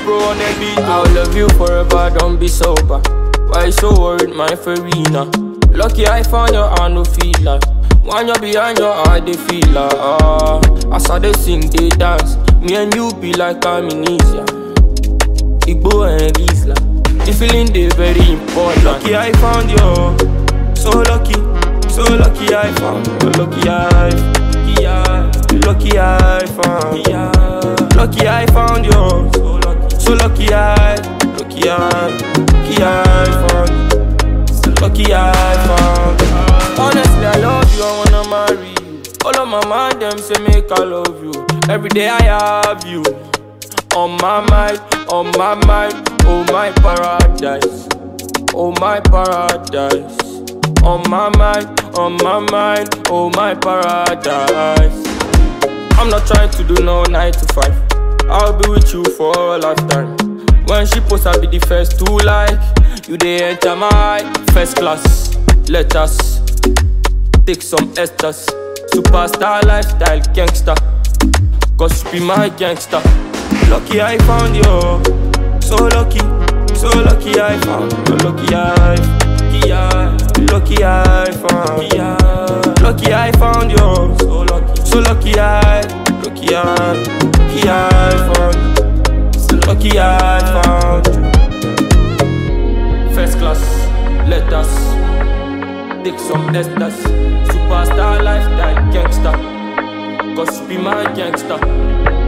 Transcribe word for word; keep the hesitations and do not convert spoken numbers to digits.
pro on the beat. I'll love you forever, don't be sober. Why you so worried, my Farina? Lucky I found your hand, no feel like. When you're behind your eye, they feel like. Ah, as I they sing, they dance. Me and you be like amnesia. Igbo and Rizla. The feeling they very important. Lucky I found you, so lucky, so lucky I found you. Lucky I, yeah, lucky I found you. Lucky I found you, so lucky, so lucky I, lucky I, lucky I found you. So lucky I found you. Honestly, I love you, I wanna marry you. All of my mind, them say make I love you. Every day I have you on my mind, on my mind. Oh my paradise, oh my paradise. On my mind, on my mind, oh my paradise. I'm not trying to do no nine to five. I'll be with you for a lifetime. When she posts, I'll be the first to like. You they enter my first class. Let us take some esters. Superstar lifestyle gangster. Cause you be my gangster. Lucky I found you, so lucky, so lucky I found you. Lucky I, lucky I, lucky I found you. Lucky I found you, so lucky, so lucky I, lucky I, lucky I found you. So lucky I found you. First class, let us take some esters. Superstar lifestyle gangster. Cause you be my gangster.